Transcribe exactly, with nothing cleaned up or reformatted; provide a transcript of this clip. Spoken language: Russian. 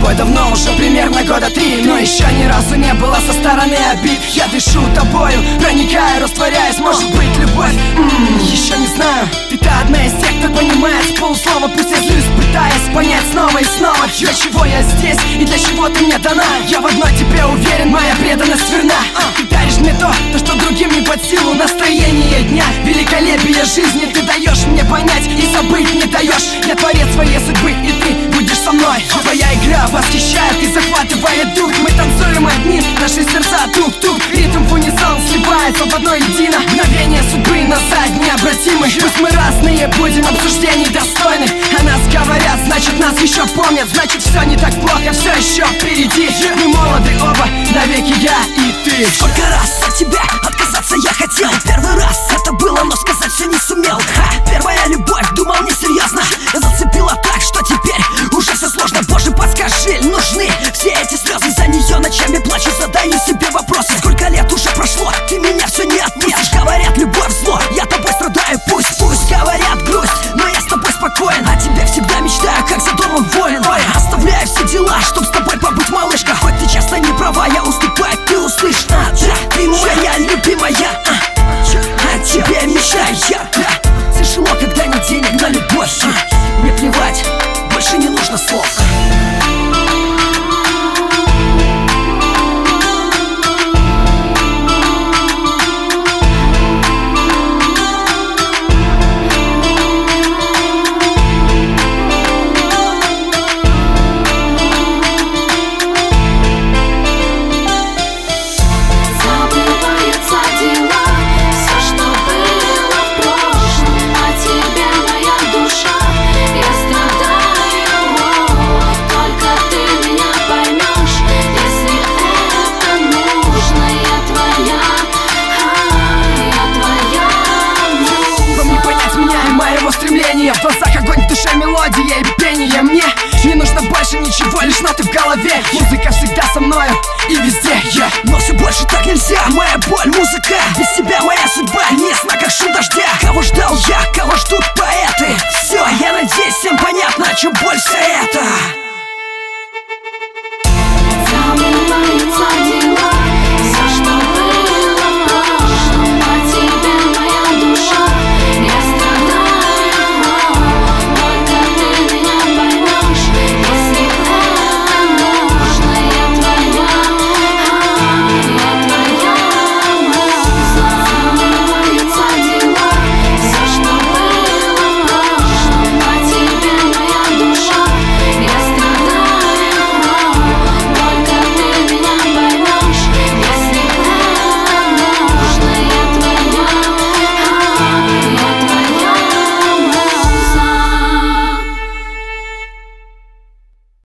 тобой давно, уже примерно года три, но еще ни разу не было со стороны обид. Я дышу тобою, проникаю, растворяюсь. Может быть, любовь? М-м, еще не знаю. Ты-то одна из тех, кто понимает с полуслова. Пусть я злюсь, пытаясь понять снова и снова, для чего я здесь и для чего ты мне дана. Я в одной тебе уверен, моя преданность верна. Ты даришь мне то, то, что другим не под силу. Настроение дня, великолепие жизни ты даешь мне понять и забыть не даешь. Я творец своей судьбы, и ты будешь со мной. Твоя игра восхищает и захватывает дух. Мы танцуем одни, наши сердца тук-тук. Ритм в унисон сливается в одно едино. Мгновение судьбы назад необратимы. Пусть мы разные, будем обсуждений достойны. О нас говорят, значит нас еще помнят. Значит все не так плохо, все еще впереди. Мы молоды оба, навеки я и ты. Сколько раз от тебя отказаться я хотел. Первый раз это было, но сказать все не сумел. Ха, первая любовь, думал несерьезно. Зацепила так, что теперь уже все сложно. Боже, подскажи, нужны все эти слезы. За нее ночами плачу, задаю себе вопросы. Сколько лет уже прошло, ты меня все не отметишь. Говорят, любовь зло, я тобой страдаю. Пусть, пусть говорят грусть, но я с тобой спокоен. О тебе всегда мечтаю, как за домом воин. Ой, оставляю все дела, чтоб с тобой побыть, малышка. Хоть ты часто не права, я уступаю, ты услышь. А, да, ты моя любимая, а, о тебе мечтаю я. Да. Тяжело, когда нет денег на любовь. А, мне плевать, больше не нужно слов. В глазах огонь, в душе мелодия и пение. Мне не нужно больше ничего, лишь ноты в голове. Музыка всегда со мною и везде yeah. Но все больше так нельзя, моя боль, музыка. Без тебя моя судьба не ясна, как шум дождя. Кого ждал я, кого ждут поэты. Все, я надеюсь, всем понятно, о чем боль вся эта.